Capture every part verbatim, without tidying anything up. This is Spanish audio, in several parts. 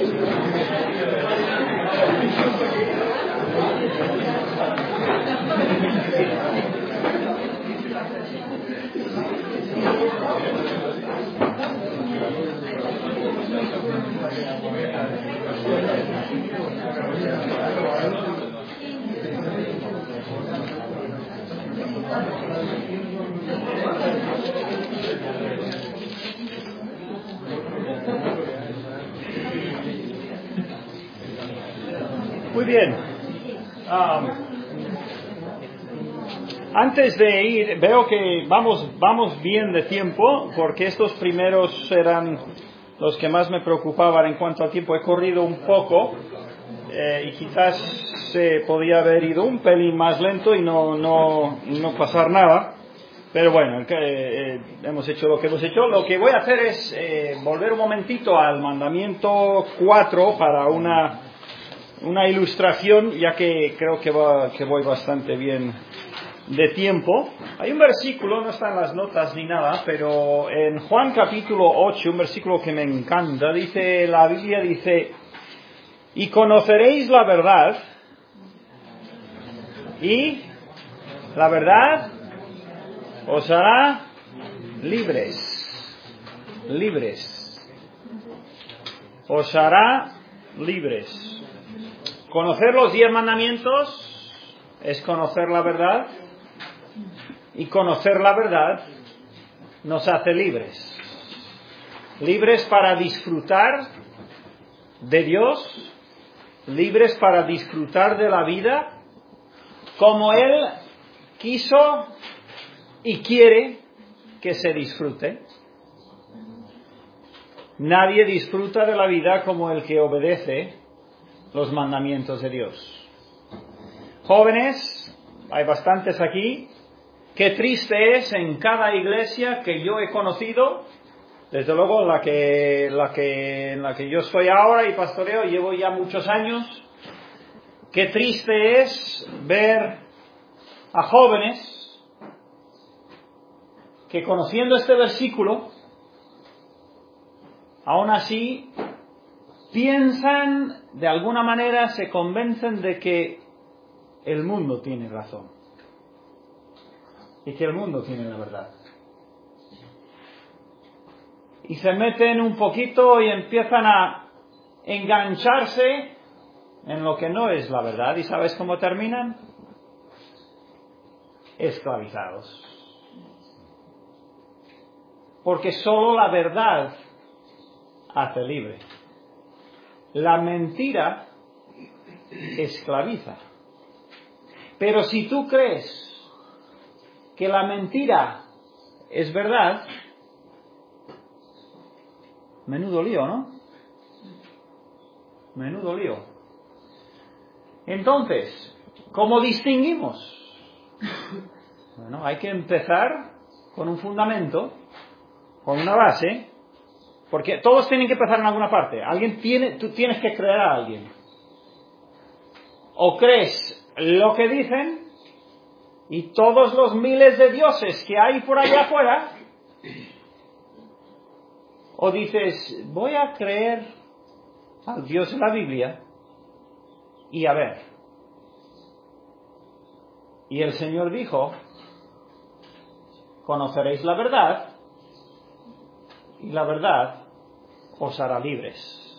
Muy bien. Um, antes de ir, veo que vamos, vamos bien de tiempo, porque estos primeros eran los que más me preocupaban en cuanto al tiempo. He corrido un poco eh, y quizás se podía haber ido un pelín más lento y no, no, no pasar nada. Pero bueno, eh, eh, hemos hecho lo que hemos hecho. Lo que voy a hacer es eh, volver un momentito al mandamiento cuatro para una... una ilustración, ya que creo que, va, que voy bastante bien de tiempo. Hay un versículo, no está en las notas ni nada, pero en Juan capítulo ocho, un versículo que me encanta, dice, la Biblia dice, y conoceréis la verdad, y la verdad os hará libres, libres, os hará libres. Conocer los diez mandamientos es conocer la verdad, y conocer la verdad nos hace libres. Libres para disfrutar de Dios, libres para disfrutar de la vida como Él quiso y quiere que se disfrute. Nadie disfruta de la vida como el que obedece los mandamientos de Dios. Jóvenes, hay bastantes aquí. Qué triste es en cada iglesia que yo he conocido, desde luego la que, la que, en la que yo estoy ahora y pastoreo, llevo ya muchos años. Qué triste es ver a jóvenes que, conociendo este versículo, aún así piensan, de alguna manera se convencen de que el mundo tiene razón y que el mundo tiene la verdad. Y se meten un poquito y empiezan a engancharse en lo que no es la verdad. ¿Y sabes cómo terminan? Esclavizados. Porque solo la verdad hace libre. La mentira esclaviza. Pero si tú crees que la mentira es verdad, menudo lío, ¿no? Menudo lío. Entonces, ¿cómo distinguimos? Bueno, hay que empezar con un fundamento, con una base. Porque todos tienen que empezar en alguna parte. Alguien tiene, tú tienes que creer a alguien. O crees lo que dicen y todos los miles de dioses que hay por allá afuera, o dices, voy a creer al Dios de la Biblia y a ver. Y el Señor dijo, conoceréis la verdad y la verdad os hará libres.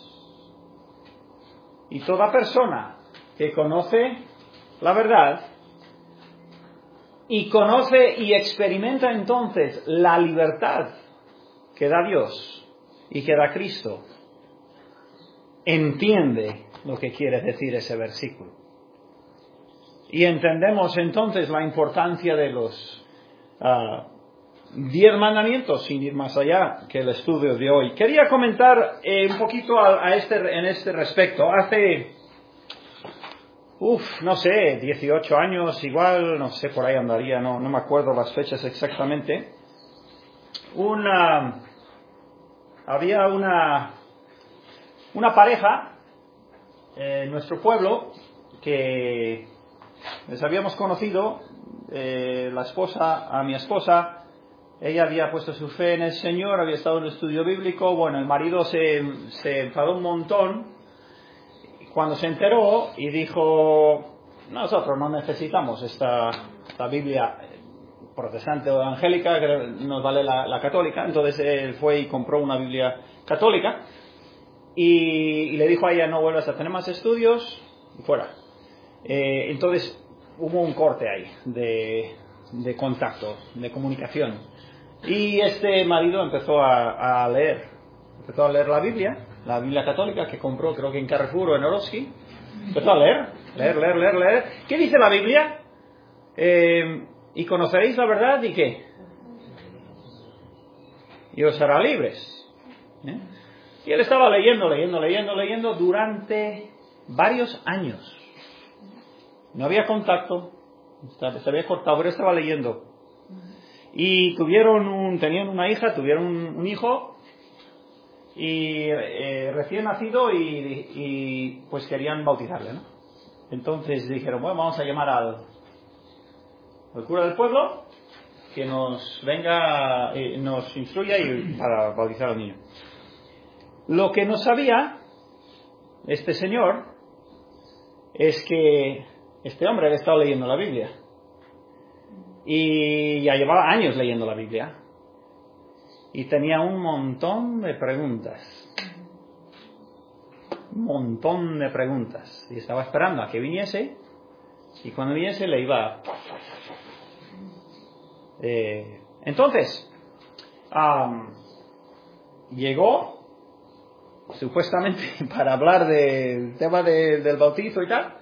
Y toda persona que conoce la verdad y conoce y experimenta entonces la libertad que da Dios y que da Cristo, entiende lo que quiere decir ese versículo. Y entendemos entonces la importancia de los uh, diez mandamientos, sin ir más allá que el estudio de hoy. Quería comentar eh, un poquito a, a este, en este respecto. Hace, uff, no sé, dieciocho años, igual, no sé, por ahí andaría, no, no me acuerdo las fechas exactamente. Una, había una, una pareja en nuestro pueblo que les habíamos conocido, eh, la esposa, a mi esposa, ella había puesto su fe en el Señor, había estado en el estudio bíblico. Bueno, el marido se, se enfadó un montón cuando se enteró y dijo, nosotros no necesitamos esta, esta Biblia protestante o evangélica, que nos vale la, la católica. Entonces él fue y compró una Biblia católica y, y le dijo a ella, no vuelvas a tener más estudios, fuera. Eh, entonces hubo un corte ahí de, de contacto, de comunicación. Y este marido empezó a, a leer, empezó a leer la Biblia, la Biblia católica que compró creo que en Carrefour o en Eroski. Empezó a leer, leer, leer, leer, leer. ¿Qué dice la Biblia? Eh, y conoceréis la verdad y qué. Y os hará libres. ¿Eh? Y él estaba leyendo, leyendo, leyendo, leyendo durante varios años. No había contacto, se había cortado, pero estaba leyendo. Y tuvieron un, tenían una hija, tuvieron un, un hijo, y eh, recién nacido, y, y pues querían bautizarle, ¿no? Entonces dijeron, bueno, vamos a llamar al, al cura del pueblo, que nos venga, eh, nos instruya y, para bautizar al niño. Lo que no sabía este señor es que este hombre había estado leyendo la Biblia. Y ya llevaba años leyendo la Biblia. Y tenía un montón de preguntas. Un montón de preguntas. Y estaba esperando a que viniese. Y cuando viniese le iba... Eh, entonces, um, llegó, supuestamente, para hablar del tema de, del bautizo y tal.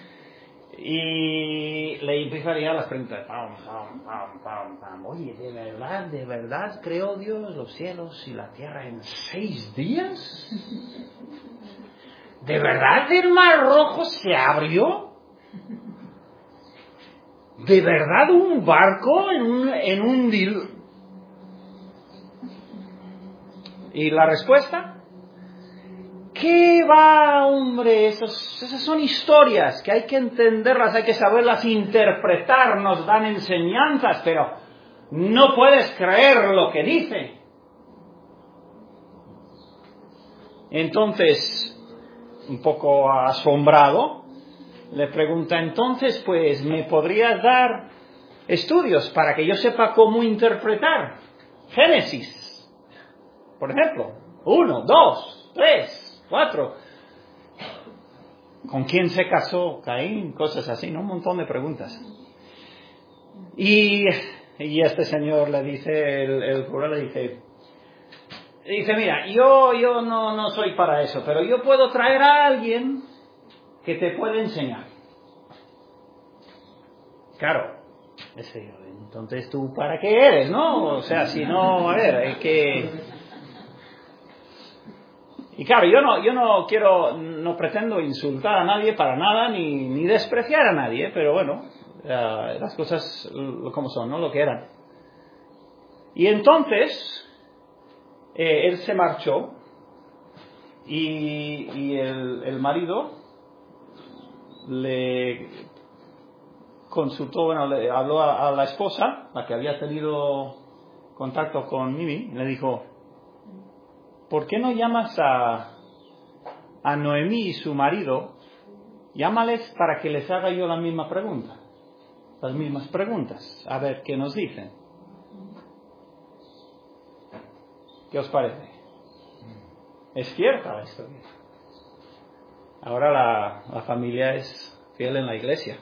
Y le empezaría las preguntas. Pam, pam, pam, pam, pam. Oye, ¿de verdad, de verdad creó Dios los cielos y la tierra en seis días? ¿De verdad el mar rojo se abrió? ¿De verdad un barco en un, en un dil? ¿Y la respuesta? ¿Qué va, hombre? Esos, esas son historias que hay que entenderlas, hay que saberlas interpretar, nos dan enseñanzas, pero no puedes creer lo que dice. Entonces, un poco asombrado, le pregunta, entonces, pues, ¿me podrías dar estudios para que yo sepa cómo interpretar Génesis? Por ejemplo, uno, dos, tres... Cuatro. ¿Con quién se casó Caín? Cosas así, ¿no? Un montón de preguntas. Y, y este señor le dice, el, el cura le dice, dice, mira, yo, yo no, no soy para eso, pero yo puedo traer a alguien que te puede enseñar. Claro. Ese, entonces, ¿tú para qué eres, no? O sea, si no, a ver, es que... Y claro, yo no, yo no quiero, no pretendo insultar a nadie para nada, ni, ni despreciar a nadie, pero bueno, uh, las cosas como son, ¿no? Lo que eran. Y entonces, eh, él se marchó, y, y el, el marido le consultó, bueno, le habló a, a la esposa, la que había tenido contacto con Mimi, y le dijo, ¿por qué no llamas a, a Noemí y su marido? Llámales para que les haga yo la misma pregunta. Las mismas preguntas. A ver qué nos dicen. ¿Qué os parece? Es cierta la historia. Ahora la, la familia es fiel en la iglesia.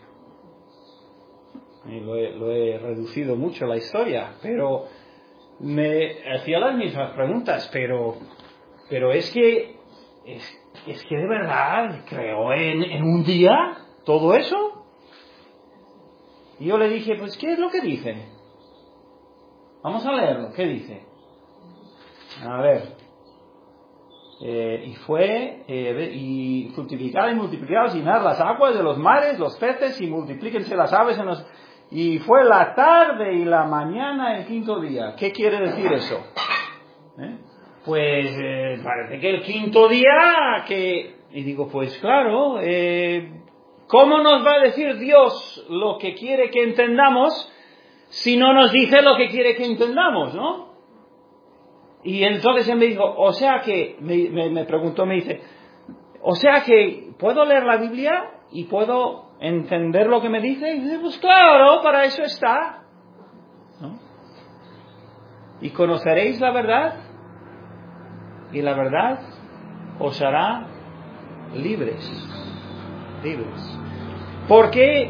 Y lo he, lo he reducido mucho la historia, pero me hacía las mismas preguntas, pero pero es que es, es que de verdad creó en, en un día todo eso. Y yo le dije, pues ¿qué es lo que dice? Vamos a leerlo, ¿qué dice? A ver, eh, y fue eh, y fructificad y multiplicad, llenad las aguas de los mares, los peces, y multiplíquense las aves en los... Y fue la tarde y la mañana el quinto día. ¿Qué quiere decir eso? ¿Eh? Pues eh, parece que el quinto día que... Y digo, pues claro, eh, ¿cómo nos va a decir Dios lo que quiere que entendamos si no nos dice lo que quiere que entendamos, ¿no? Y entonces él me dijo, o sea que, me, me, me preguntó, me dice, o sea que, ¿puedo leer la Biblia y puedo entender lo que me dice? Y dice, pues claro, para eso está, ¿no? Y conoceréis la verdad, y la verdad os hará libres, libres. ¿Por qué?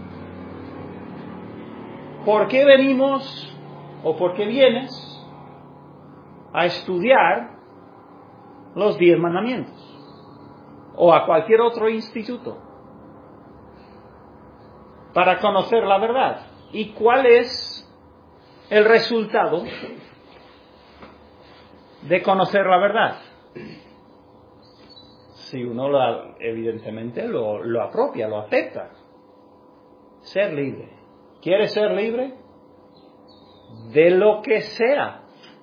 ¿Por qué venimos o por qué vienes a estudiar los diez mandamientos? O a cualquier otro instituto. Para conocer la verdad. ¿Y cuál es el resultado de conocer la verdad? Si uno lo, evidentemente lo, lo apropia, lo acepta. Ser libre. ¿Quieres ser libre? De lo que sea.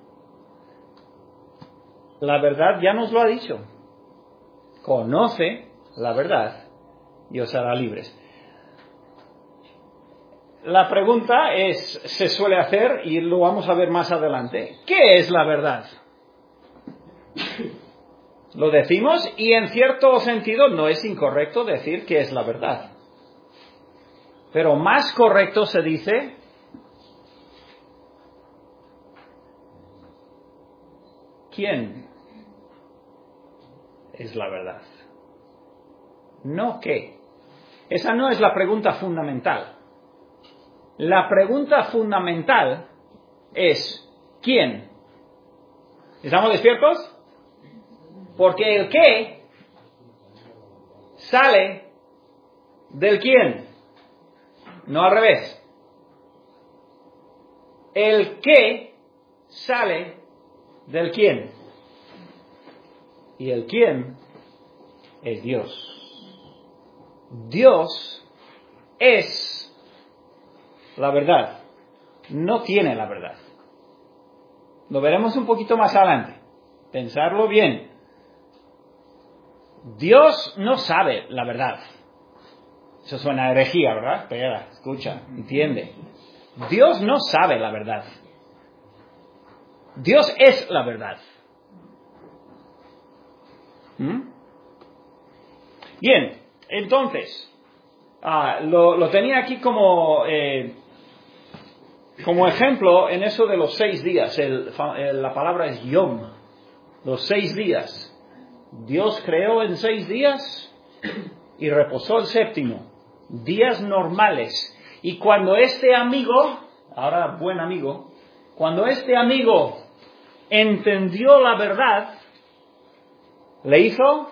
La verdad ya nos lo ha dicho. Conoce la verdad y os hará libres. La pregunta es, se suele hacer, y lo vamos a ver más adelante, ¿qué es la verdad? Lo decimos, y en cierto sentido no es incorrecto decir qué es la verdad. Pero más correcto se dice, ¿quién es la verdad? No qué. Esa no es la pregunta fundamental. La pregunta fundamental es ¿quién? ¿Estamos despiertos? Porque el qué sale del quién, no al revés. El qué sale del quién. Y el quién es Dios. Dios es la verdad. No tiene la verdad. Lo veremos un poquito más adelante. Pensarlo bien. Dios no sabe la verdad. Eso suena a herejía, ¿verdad? Espera, escucha, entiende. Dios no sabe la verdad. Dios es la verdad. ¿Mm? Bien, entonces, ah, lo, lo tenía aquí como, eh, como ejemplo en eso de los seis días. El, el, la palabra es yom, los seis días. Dios creó en seis días y reposó el séptimo. Días normales. Y cuando este amigo, ahora buen amigo, cuando este amigo entendió la verdad, le hizo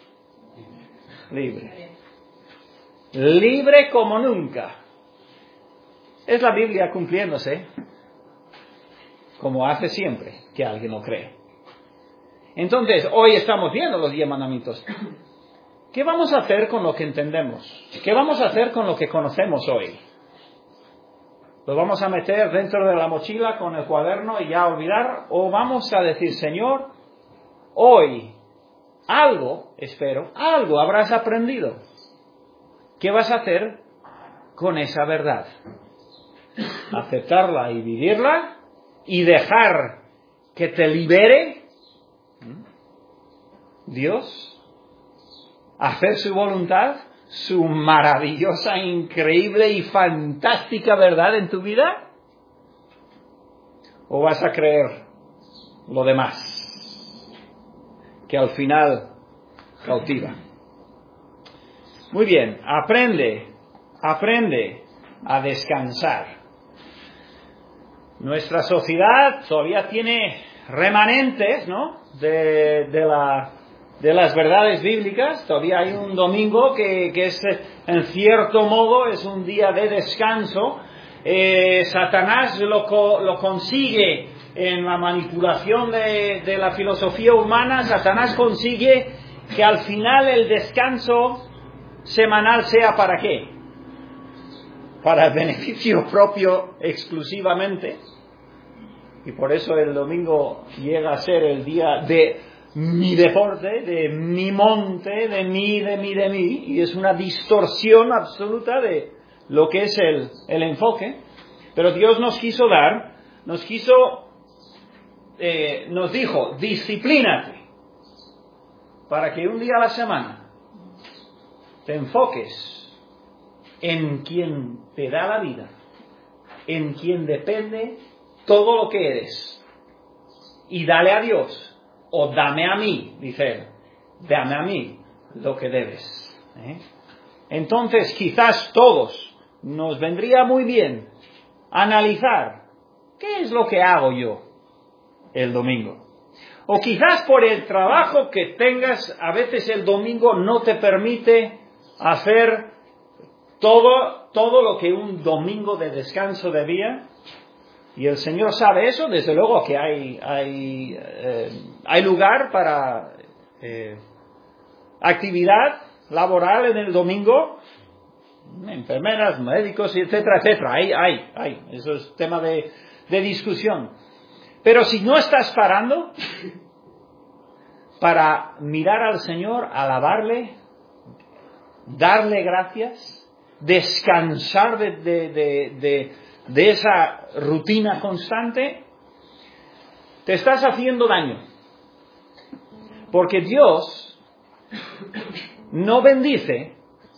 libre. Libre como nunca. Es la Biblia cumpliéndose, como hace siempre que alguien lo cree. Entonces, hoy estamos viendo los diez mandamientos. ¿Qué vamos a hacer con lo que entendemos? ¿Qué vamos a hacer con lo que conocemos hoy? ¿Lo vamos a meter dentro de la mochila con el cuaderno y ya olvidar? ¿O vamos a decir, Señor, hoy algo, espero, algo habrás aprendido? ¿Qué vas a hacer con esa verdad? ¿Aceptarla y vivirla? ¿Y dejar que te libere Dios? ¿Hacer su voluntad? ¿Su maravillosa, increíble y fantástica verdad en tu vida? ¿O vas a creer lo demás, que al final cautiva? Muy bien, aprende, aprende a descansar. Nuestra sociedad todavía tiene remanentes, ¿no?, de, de, la, de las verdades bíblicas. Todavía hay un domingo que, que es, en cierto modo, es un día de descanso. Eh, Satanás lo, lo consigue en la manipulación de, de la filosofía humana. Satanás consigue que al final el descanso semanal sea ¿para qué? Para el beneficio propio exclusivamente. Y por eso el domingo llega a ser el día de mi deporte, de mi monte, de mí, de mí, de mí. Y es una distorsión absoluta de lo que es el, el enfoque. Pero Dios nos quiso dar, nos quiso, eh, nos dijo, disciplínate, para que un día a la semana te enfoques en quien te da la vida, en quien depende todo lo que eres, y dale a Dios, o dame a mí, dice él, dame a mí lo que debes. ¿eh? Entonces quizás todos nos vendría muy bien analizar qué es lo que hago yo el domingo. O quizás por el trabajo que tengas, a veces el domingo no te permite hacer todo, todo lo que un domingo de descanso debía. Y el Señor sabe eso, desde luego que hay, hay, eh, hay lugar para eh, actividad laboral en el domingo, enfermeras, médicos, etcétera, etcétera. Hay, hay, hay. Eso es tema de, de discusión. Pero si no estás parando para mirar al Señor, alabarle, darle gracias, descansar de, de, de, de, de esa rutina constante, te estás haciendo daño. Porque Dios no bendice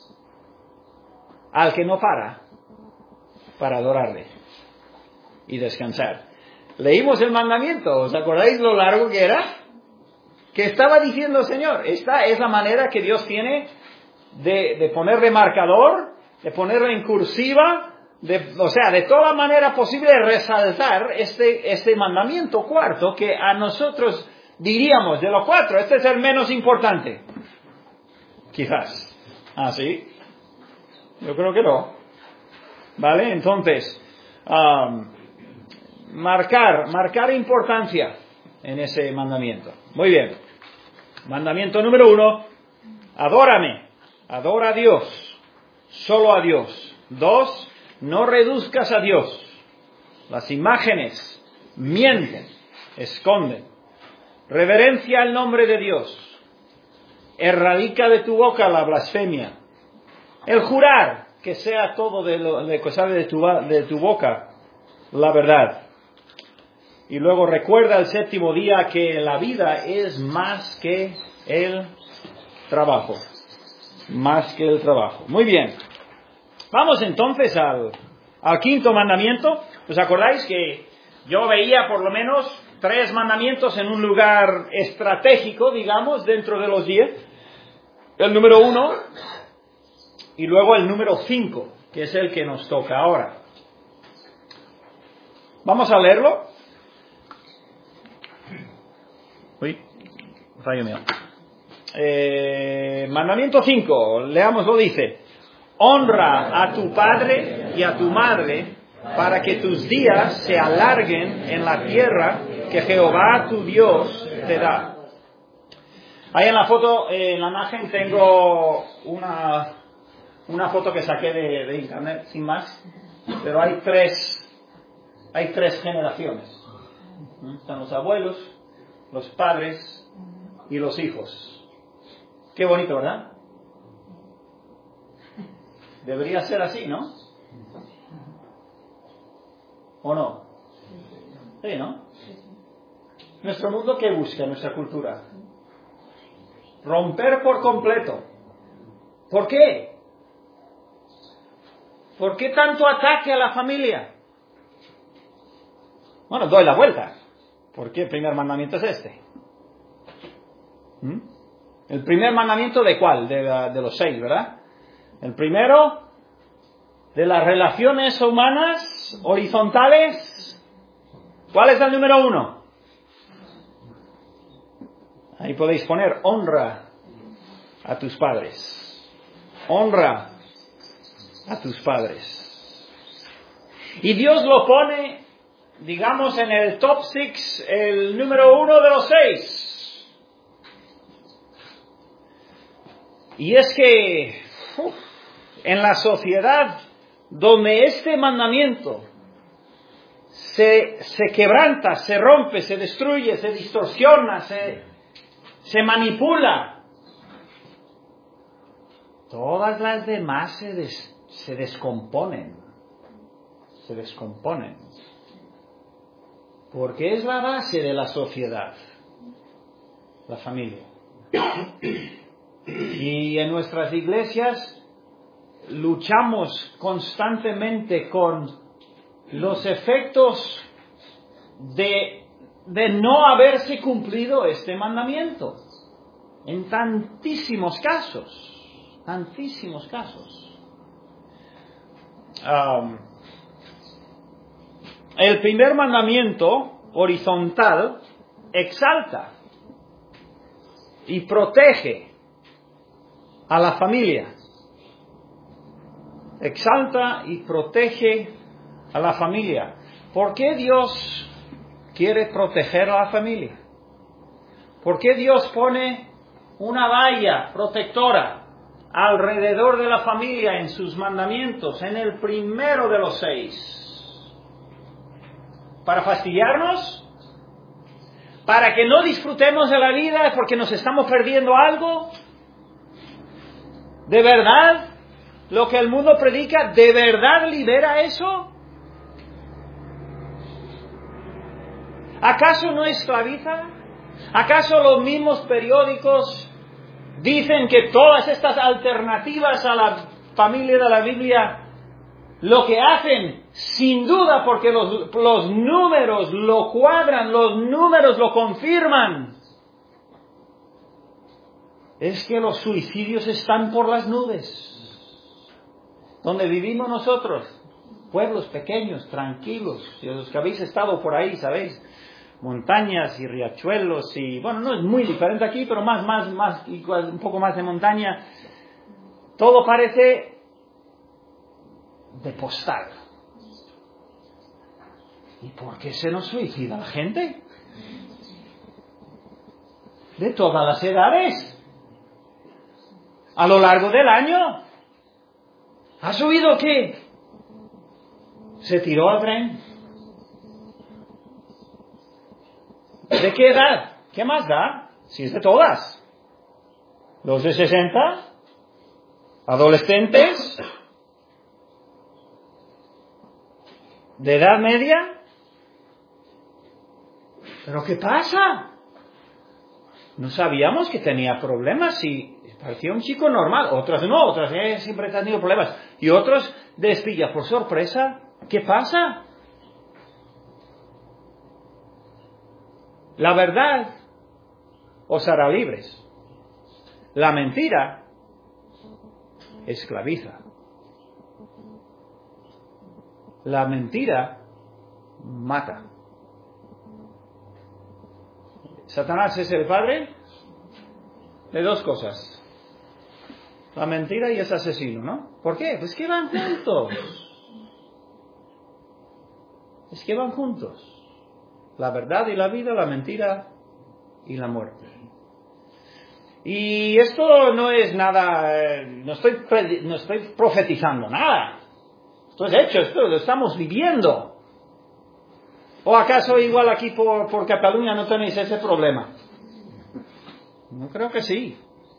al que no para para adorarle y descansar. Leímos el mandamiento, ¿os acordáis lo largo que era? Que estaba diciendo el Señor, esta es la manera que Dios tiene de, de ponerle marcador, de ponerle en cursiva, de, o sea, de toda manera posible resaltar este, este mandamiento cuarto, que a nosotros diríamos, de los cuatro, este es el menos importante. Quizás. ¿Ah, sí? Yo creo que no. ¿Vale? Entonces, um, marcar, marcar importancia en ese mandamiento. Muy bien. Mandamiento número uno, adórame, adora a Dios, solo a Dios. Dos, no reduzcas a Dios. Las imágenes mienten, esconden. Reverencia al nombre de Dios. Erradica de tu boca la blasfemia. El jurar, que sea todo de lo de que sale de tu, de tu boca la verdad. Y luego recuerda el séptimo día que la vida es más que el trabajo. Más que el trabajo. Muy bien. Vamos entonces al, al quinto mandamiento. ¿Os acordáis que yo veía por lo menos tres mandamientos en un lugar estratégico, digamos, dentro de los diez? El número uno y luego el número cinco, que es el que nos toca ahora. Vamos a leerlo. Uy, fallo mío. Eh, mandamiento cinco, leámoslo, dice: honra a tu padre y a tu madre para que tus días se alarguen en la tierra que Jehová tu Dios te da. Ahí en la foto, eh, en la imagen tengo una, una foto que saqué de, de internet, sin más, pero hay tres, hay tres generaciones. Están los abuelos, los padres y los hijos. Qué bonito, ¿verdad? Debería ser así, ¿no? ¿O no? Sí, ¿no? Nuestro mundo, ¿qué busca? Nuestra cultura. Romper por completo. ¿Por qué? ¿Por qué tanto ataque a la familia? Bueno, doy la vuelta. ¿Por qué el primer mandamiento es este? ¿Mm? ¿El primer mandamiento de cuál? De, la, de los seis, ¿verdad? El primero, de las relaciones humanas horizontales. ¿Cuál es el número uno? Ahí podéis poner: honra a tus padres. Honra a tus padres. Y Dios lo pone, digamos, en el top six, el número uno de los seis. Y es que uf, en la sociedad donde este mandamiento se, se quebranta, se rompe, se destruye, se distorsiona, se, se manipula, todas las demás se, des, se descomponen. se descomponen. Porque es la base de la sociedad, la familia. Y en nuestras iglesias luchamos constantemente con los efectos de, de no haberse cumplido este mandamiento. En tantísimos casos, tantísimos casos. Um, el primer mandamiento horizontal exalta y protege a la familia. Exalta y protege a la familia. ¿Por qué Dios quiere proteger a la familia? ¿Por qué Dios pone una valla protectora alrededor de la familia en sus mandamientos, en el primero de los seis? ¿Para fastidiarnos? ¿Para que no disfrutemos de la vida porque nos estamos perdiendo algo? ¿De verdad lo que el mundo predica, de verdad libera eso? ¿Acaso no esclaviza? ¿Acaso los mismos periódicos dicen que todas estas alternativas a la familia de la Biblia lo que hacen, sin duda, porque los, los números lo cuadran, los números lo confirman, es que los suicidios están por las nubes? Donde vivimos nosotros, pueblos pequeños, tranquilos, y los que habéis estado por ahí, sabéis, montañas y riachuelos, y bueno, no es muy diferente aquí, pero más, más, más, un poco más de montaña, todo parece de postal. ¿Y por qué se nos suicida la gente? De todas las edades, a lo largo del año. ¿Has oído que se tiró al tren? ¿De qué edad? ¿Qué más da? Si es de todas. ¿Los de sesenta? ¿Adolescentes? ¿De edad media? ¿Pero qué pasa? No sabíamos que tenía problemas y parecía un chico normal. Otras no, otras eh, siempre han tenido problemas. Y otros despilla por sorpresa. ¿Qué pasa? La verdad os hará libres. La mentira esclaviza. La mentira mata. Satanás es el padre de dos cosas. La mentira y es asesino, ¿no? ¿Por qué? Pues que van juntos. Es que van juntos. La verdad y la vida, la mentira y la muerte. Y esto no es nada, eh, no estoy, no estoy profetizando nada. Esto es hecho, esto lo estamos viviendo. ¿O acaso igual aquí por, por Cataluña no tenéis ese problema? No creo que sí.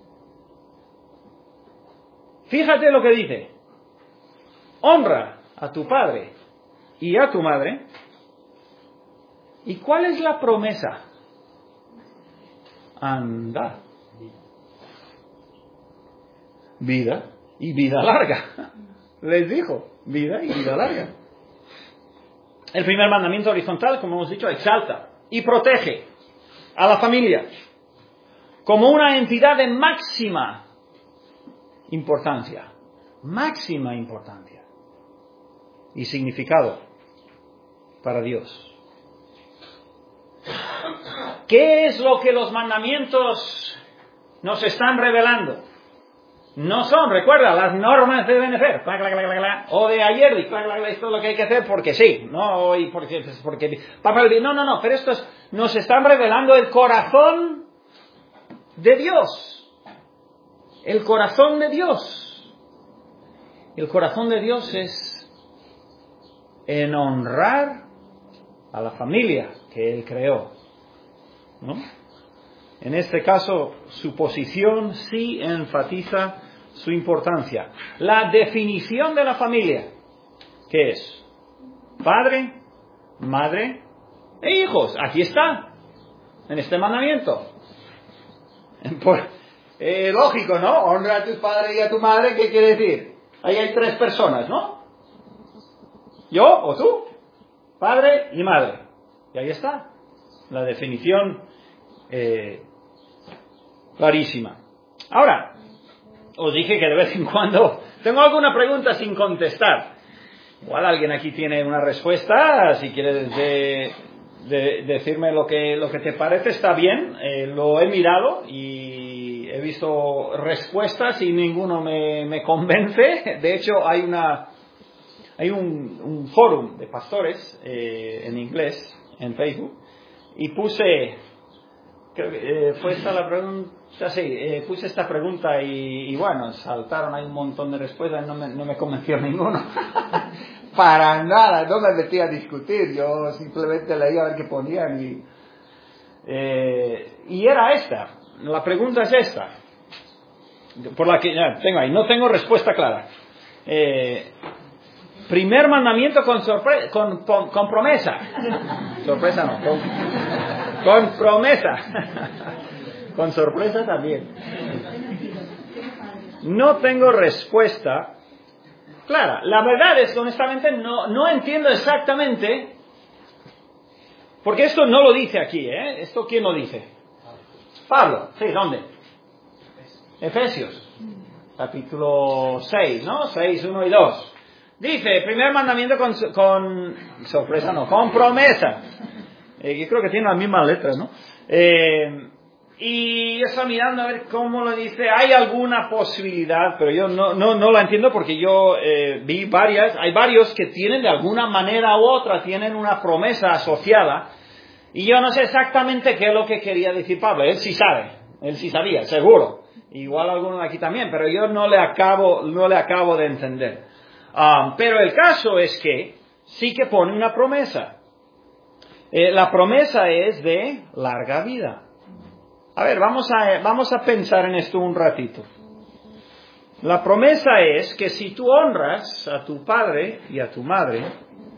Fíjate lo que dice. Honra a tu padre y a tu madre. ¿Y cuál es la promesa? Anda. Vida y vida larga. Les dijo, vida y vida larga. El primer mandamiento horizontal, como hemos dicho, exalta y protege a la familia como una entidad de máxima importancia. Máxima importancia y significado para Dios. ¿Qué es lo que los mandamientos nos están revelando? No son, recuerda, las normas deben de ser, clac, clac, clac, clac, clac, o de ayer, y clac, clac, clac, esto es lo que hay que hacer porque sí, no, y porque, porque, porque no, no, no, pero estos nos están revelando el corazón de Dios, el corazón de Dios. El corazón de Dios es en honrar a la familia que Él creó, ¿no? En este caso, su posición sí enfatiza su importancia. La definición de la familia, ¿qué es? padre, madre e hijos. Aquí está, en este mandamiento. Por, eh, lógico, ¿no? Honra a tu padre y a tu madre, ¿qué quiere decir? Ahí hay tres personas, ¿no? Yo o tú, padre y madre. Y ahí está, la definición eh, clarísima. Ahora, os dije que de vez en cuando tengo alguna pregunta sin contestar. Igual alguien aquí tiene una respuesta, si quieres de, de, decirme lo que, lo que te parece, está bien. Eh, lo he mirado y he visto respuestas y ninguno me, me convence. De hecho, hay una hay un, un foro de pastores eh, en inglés, en Facebook, y puse, creo que eh, fue esta la pregunta, sí, eh, puse esta pregunta y, y bueno, saltaron ahí un montón de respuestas y no me, no me convenció ninguno. Para nada, no me metí a discutir, yo simplemente leía a ver qué ponían y, eh, y era esta, la pregunta es esta, por la que ya tengo ahí, no tengo respuesta clara. Eh, primer mandamiento con, sorpre- con, con, con promesa, sorpresa no, con, con promesa, con sorpresa también. No tengo respuesta clara. La verdad es que honestamente no, no entiendo exactamente, porque esto no lo dice aquí, ¿eh? ¿Esto quién lo dice? Pablo. Sí, ¿dónde? Efesios, capítulo seis, ¿no? seis, uno y dos. Dice, primer mandamiento con, con sorpresa, no, con promesa. Eh, yo creo que tiene las mismas letras, ¿no? Eh, y yo estaba mirando a ver cómo lo dice. Hay alguna posibilidad, pero yo no, no, no la entiendo porque yo eh, vi varias. Hay varios que tienen de alguna manera u otra, tienen una promesa asociada. Y yo no sé exactamente qué es lo que quería decir Pablo. Él sí sabe, él sí sabía, seguro. Igual alguno de aquí también, pero yo no le acabo, no le acabo de entender. Um, pero el caso es que sí que pone una promesa. Eh, la promesa es de larga vida. A ver, vamos a, vamos a pensar en esto un ratito. La promesa es que si tú honras a tu padre y a tu madre,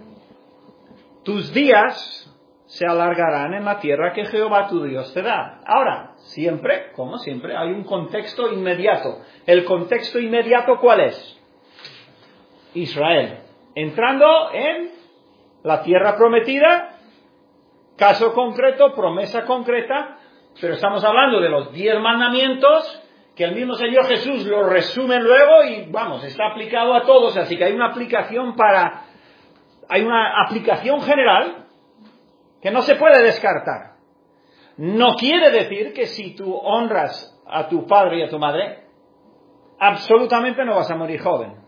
tus días se alargarán en la tierra que Jehová tu Dios te da. Ahora, siempre, como siempre, hay un contexto inmediato. ¿El contexto inmediato cuál es? Israel, entrando en la tierra prometida, caso concreto, promesa concreta, pero estamos hablando de los diez mandamientos, que el mismo Señor Jesús lo resume luego y, vamos, está aplicado a todos, así que hay una aplicación para, hay una aplicación general que no se puede descartar. No quiere decir que si tú honras a tu padre y a tu madre, absolutamente no vas a morir joven.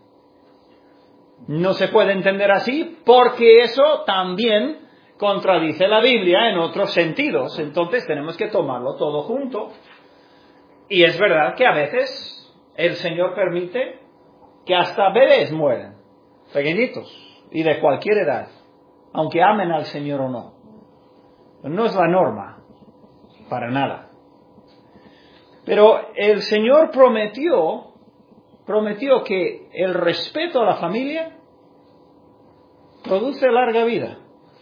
No se puede entender así porque eso también contradice la Biblia en otros sentidos. Entonces tenemos que tomarlo todo junto. Y es verdad que a veces el Señor permite que hasta bebés mueran, pequeñitos y de cualquier edad, aunque amen al Señor o no. No es la norma, para nada. Pero el Señor prometió prometió que el respeto a la familia produce larga vida.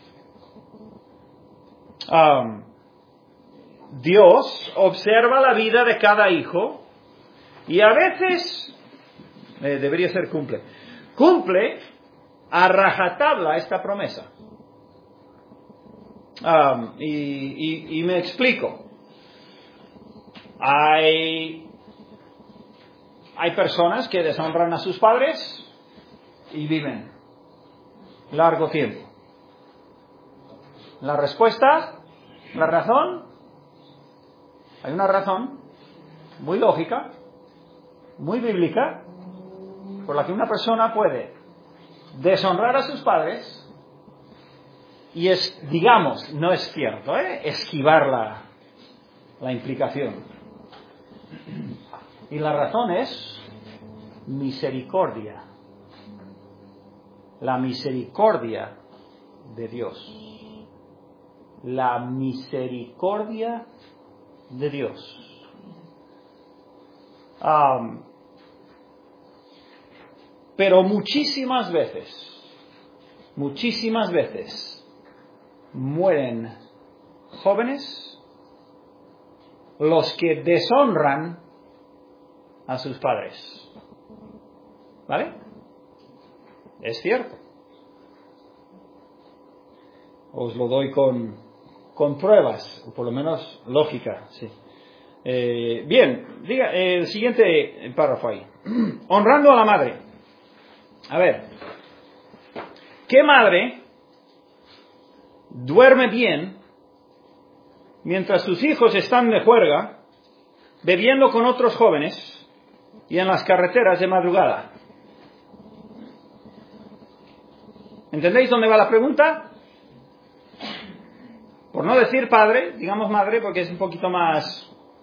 Um, Dios observa la vida de cada hijo y a veces, eh, debería ser cumple, cumple a rajatabla esta promesa. Um, y, y, y me explico. Hay... Hay personas que deshonran a sus padres y viven largo tiempo. La respuesta, la razón, hay una razón muy lógica, muy bíblica, por la que una persona puede deshonrar a sus padres y es, digamos, no es cierto, ¿eh? esquivar la, la implicación. Y la razón es misericordia. La misericordia de Dios. La misericordia de Dios. Um, pero muchísimas veces, muchísimas veces mueren jóvenes los que deshonran a sus padres. ¿Vale? Es cierto. Os lo doy con, con pruebas, o por lo menos lógica, sí. Eh, bien, diga el siguiente párrafo ahí. Honrando a la madre. A ver, ¿qué madre duerme bien mientras sus hijos están de juerga, bebiendo con otros jóvenes y en las carreteras de madrugada? ¿Entendéis dónde va la pregunta? Por no decir padre, digamos madre, porque es un poquito más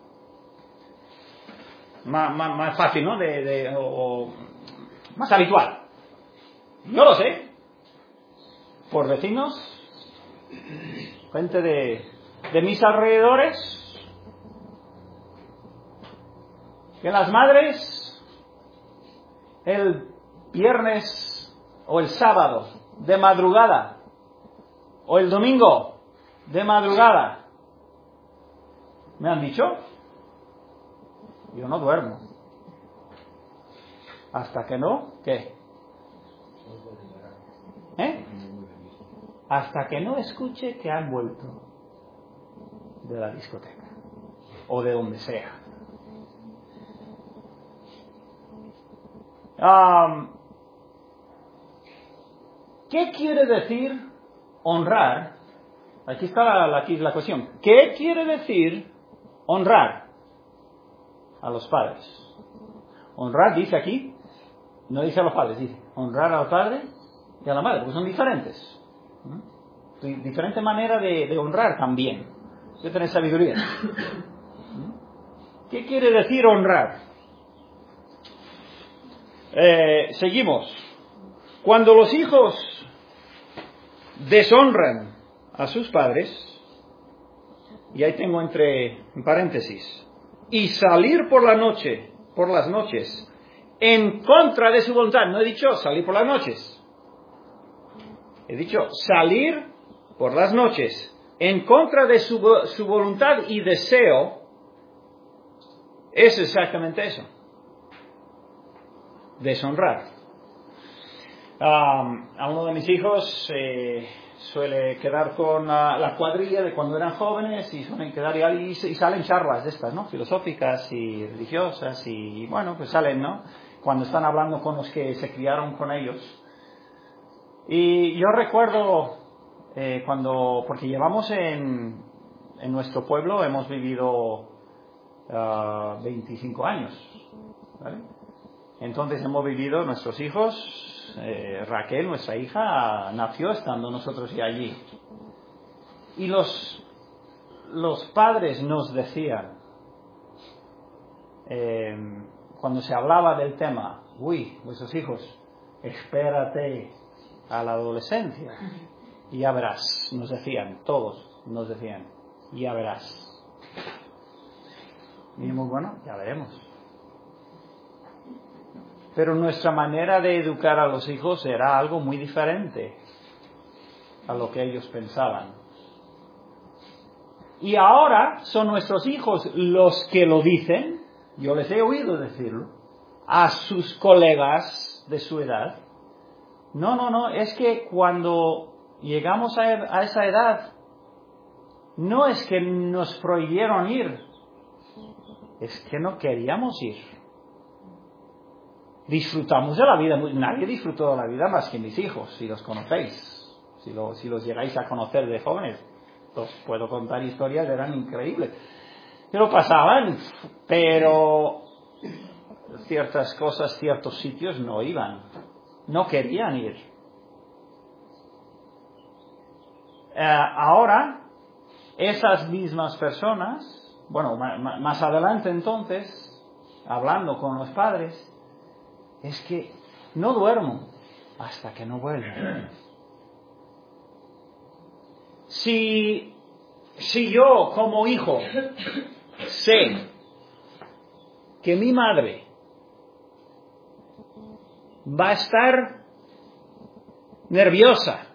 más, más, más fácil, ¿no? De, de, o, o más habitual. No lo sé. Por vecinos, gente de, de mis alrededores, que las madres el viernes o el sábado de madrugada o el domingo de madrugada me han dicho: yo no duermo hasta que no, ¿qué? ¿Eh? Hasta que no escuche que han vuelto de la discoteca o de donde sea. Um, ¿Qué quiere decir honrar? Aquí está la, aquí la cuestión. ¿Qué quiere decir honrar a los padres? Honrar dice aquí, no dice a los padres, dice honrar al padre y a la madre, porque son diferentes. ¿Mm? Diferente manera de, de honrar también. Hay que tener sabiduría. ¿Mm? ¿Qué quiere decir honrar? Eh, seguimos. Cuando los hijos deshonran a sus padres, y ahí tengo entre paréntesis, y salir por la noche, por las noches, en contra de su voluntad. No he dicho salir por las noches. He dicho salir por las noches, en contra de su, su voluntad y deseo. Es exactamente eso. Deshonrar. Um, a uno de mis hijos eh, suele quedar con la, la cuadrilla de cuando eran jóvenes y suelen quedar y, y, y salen charlas de estas, ¿no? Filosóficas y religiosas y bueno, pues salen, ¿no? Cuando están hablando con los que se criaron con ellos. Y yo recuerdo eh, cuando, porque llevamos en, en nuestro pueblo, hemos vivido uh, veinticinco años, ¿vale? Entonces hemos vivido, nuestros hijos, eh, Raquel, nuestra hija, nació estando nosotros ya allí. Y los, los padres nos decían, eh, cuando se hablaba del tema, uy, vuestros hijos, espérate a la adolescencia y ya verás, nos decían, todos nos decían, ya verás. Y dijimos, bueno, ya veremos. Pero nuestra manera de educar a los hijos era algo muy diferente a lo que ellos pensaban. Y ahora son nuestros hijos los que lo dicen, yo les he oído decirlo, a sus colegas de su edad. No, no, no, es que cuando llegamos a, a esa edad, no es que nos prohibieron ir, es que no queríamos ir. Disfrutamos de la vida. Nadie disfrutó de la vida más que mis hijos, si los conocéis. Si, lo, si los llegáis a conocer de jóvenes, os puedo contar historias, eran increíbles. Pero pasaban, pero ciertas cosas, ciertos sitios no iban. No querían ir. Eh, ahora, esas mismas personas, bueno, ma, más adelante entonces, hablando con los padres, es que no duermo hasta que no vuelva. Si, si yo como hijo sé que mi madre va a estar nerviosa,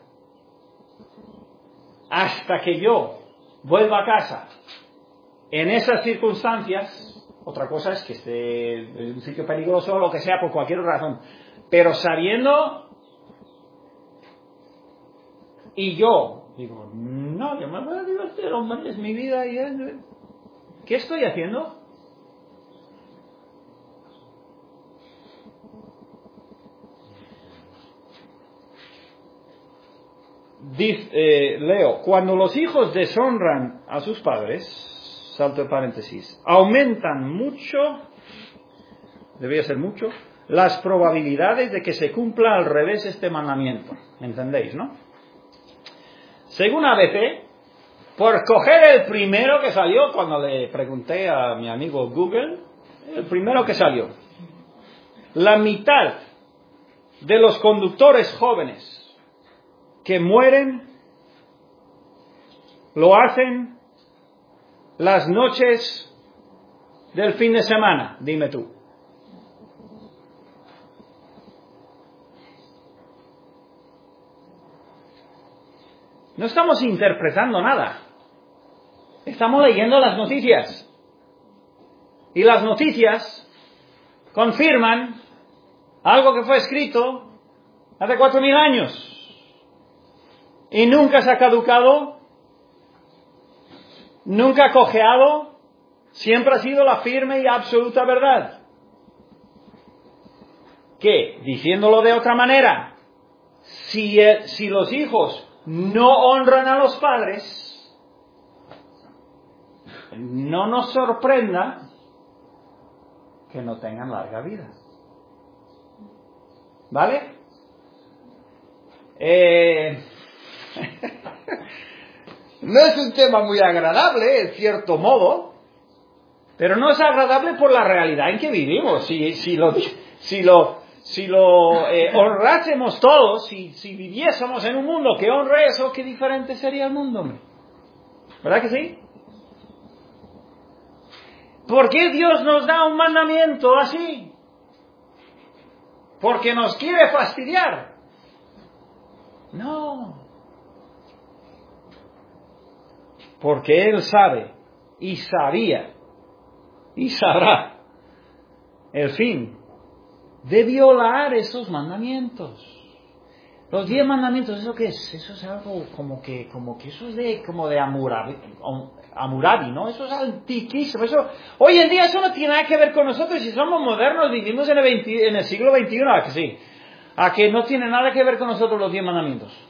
hasta que yo vuelva a casa en esas circunstancias. Otra cosa es que esté en un sitio peligroso o lo que sea por cualquier razón, pero sabiendo, y yo digo, no, yo me voy a divertir, hombre, es mi vida y es... ¿Qué estoy haciendo? Dice, eh, leo, cuando los hijos deshonran a sus padres, salto de paréntesis, aumentan mucho, debería ser mucho, las probabilidades de que se cumpla al revés este mandamiento. ¿Entendéis, no? Según A B P, por coger el primero que salió, cuando le pregunté a mi amigo Google, el primero que salió, la mitad de los conductores jóvenes que mueren lo hacen las noches del fin de semana, dime tú. No estamos interpretando nada. Estamos leyendo las noticias. Y las noticias confirman algo que fue escrito hace cuatro mil años. Y nunca se ha caducado, nunca ha cojeado, siempre ha sido la firme y absoluta verdad. Que, diciéndolo de otra manera, si, el, si los hijos no honran a los padres, no nos sorprenda que no tengan larga vida. ¿Vale? Eh... No es un tema muy agradable, en cierto modo, pero no es agradable por la realidad en que vivimos. Si, si lo, si lo, si lo eh, honrásemos todos, si, si viviésemos en un mundo que honre eso, qué diferente sería el mundo, hombre. ¿Verdad que sí? ¿Por qué Dios nos da un mandamiento así? ¿Porque nos quiere fastidiar? No. Porque Él sabe, y sabía, y sabrá el fin de violar esos mandamientos. Los diez mandamientos, ¿eso qué es? Eso es algo como que, como que eso es de, como de Hammurabi, Hammurabi, ¿no? Eso es antiquísimo. Eso, hoy en día eso no tiene nada que ver con nosotros. Si somos modernos, vivimos en el, veinte, en el siglo veintiuno, ¿a que sí? A que no tiene nada que ver con nosotros los diez mandamientos.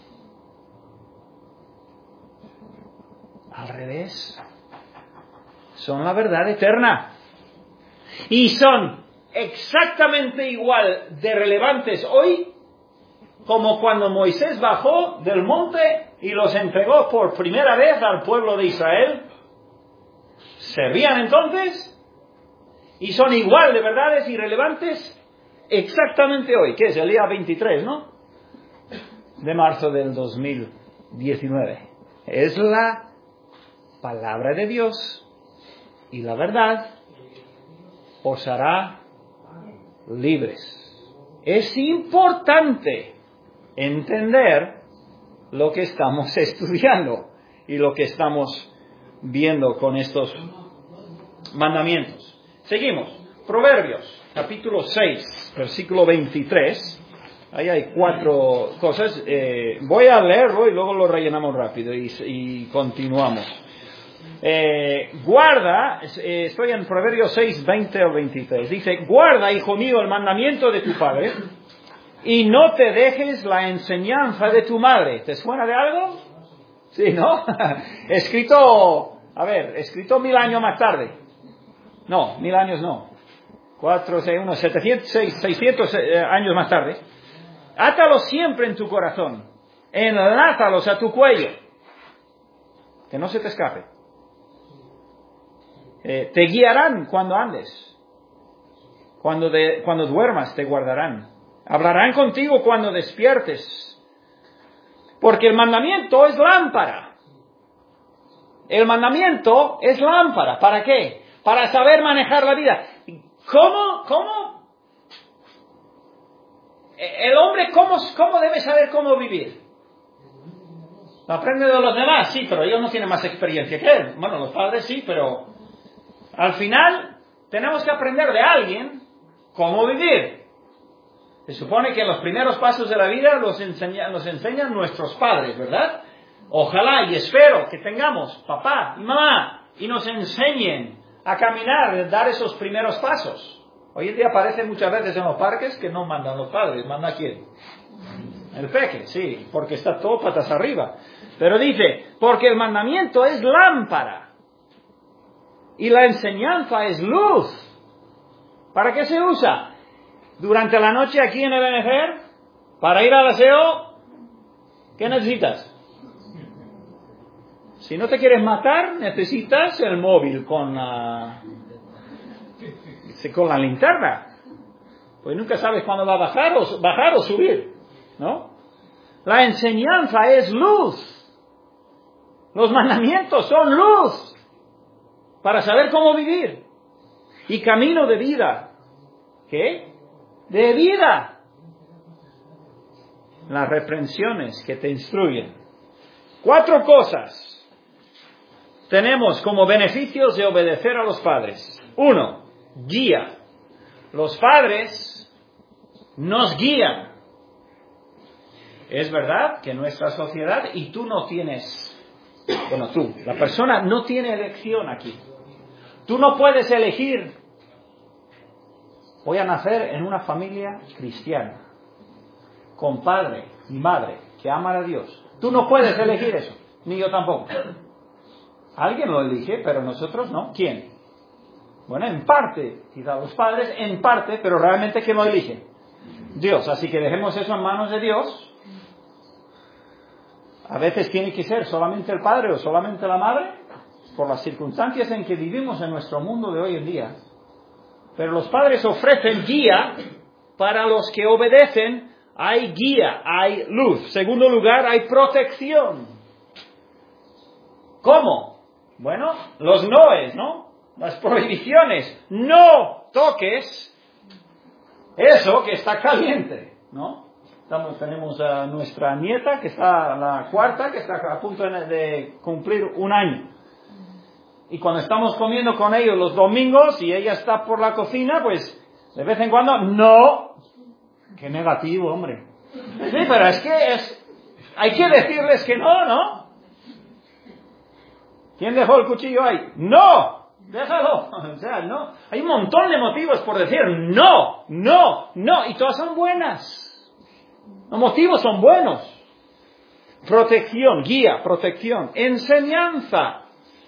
Al revés, son la verdad eterna y son exactamente igual de relevantes hoy como cuando Moisés bajó del monte y los entregó por primera vez al pueblo de Israel. ¿Servían entonces? Y son igual de verdades y relevantes exactamente hoy, que es el día veintitrés, ¿no? De marzo del dos mil diecinueve. Es la palabra de Dios y la verdad os hará libres. Es importante entender lo que estamos estudiando y lo que estamos viendo con estos mandamientos. Seguimos. Proverbios, capítulo seis, versículo veintitrés. Ahí hay cuatro cosas. Eh, voy a leerlo y luego lo rellenamos rápido y, y continuamos. Eh, guarda, eh, estoy en Proverbios seis, veinte o veintitrés. Dice, guarda, hijo mío, el mandamiento de tu padre y no te dejes la enseñanza de tu madre. ¿Te suena de algo? Sí, ¿no? escrito, a ver, escrito mil años más tarde. No, mil años no. Cuatro, seis, unos setecientos, seiscientos años más tarde. Átalos siempre en tu corazón. Enlázalos a tu cuello. Que no se te escape. Eh, te guiarán cuando andes. Cuando, de, cuando duermas te guardarán. Hablarán contigo cuando despiertes. Porque el mandamiento es lámpara. El mandamiento es lámpara. ¿Para qué? Para saber manejar la vida. ¿Cómo? ¿Cómo? el hombre, ¿cómo, cómo debe saber cómo vivir? Lo aprende de los demás, sí, pero ellos no tienen más experiencia que él. Bueno, los padres sí, pero al final tenemos que aprender de alguien cómo vivir. Se supone que los primeros pasos de la vida los, enseña, los enseñan nuestros padres, ¿verdad? Ojalá y espero que tengamos papá y mamá y nos enseñen a caminar, a dar esos primeros pasos. Hoy en día aparece muchas veces en los parques que no mandan los padres, ¿manda quién? El peque, sí, porque está todo patas arriba. Pero dice, porque el mandamiento es lámpara y la enseñanza es luz. ¿Para qué se usa? Durante la noche aquí en el Ebenezer, para ir al aseo, ¿qué necesitas? Si no te quieres matar, necesitas el móvil con la, con la linterna. Pues nunca sabes cuándo va a bajar o, bajar o subir, ¿no? La enseñanza es luz. Los mandamientos son luz para saber cómo vivir. Y camino de vida. ¿Qué? De vida. Las reprensiones que te instruyen. Cuatro cosas tenemos como beneficios de obedecer a los padres. Uno, guía. Los padres nos guían. Es verdad que nuestra sociedad, y tú no tienes, bueno tú, la persona no tiene elección aquí. Tú no puedes elegir, voy a nacer en una familia cristiana, con padre y madre que aman a Dios. Tú no puedes elegir eso, ni yo tampoco. Alguien lo elige, pero nosotros no. ¿Quién? Bueno, en parte, quizá los padres, en parte, pero realmente ¿quién lo elige? Dios. Así que dejemos eso en manos de Dios. A veces tiene que ser solamente el padre o solamente la madre, por las circunstancias en que vivimos en nuestro mundo de hoy en día. Pero los padres ofrecen guía para los que obedecen. Hay guía, hay luz. Segundo lugar, hay protección. ¿Cómo? Bueno, los noes, ¿no? Las prohibiciones. No toques eso que está caliente, ¿no? Estamos, tenemos a nuestra nieta, que está la cuarta, que está a punto de cumplir un año. Y cuando estamos comiendo con ellos los domingos y ella está por la cocina, pues de vez en cuando, no. Qué negativo, hombre. Sí, pero es que es, hay que decirles que no, ¿no? ¿Quién dejó el cuchillo ahí? ¡No! Déjalo. O sea, no. Hay un montón de motivos por decir no, no, no. Y todas son buenas. Los motivos son buenos. Protección, guía, protección. Enseñanza.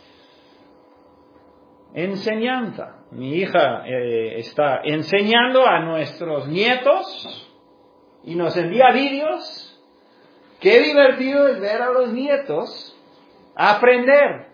Enseñanza. Mi hija eh, está enseñando a nuestros nietos y nos envía vídeos. Qué divertido es ver a los nietos aprender.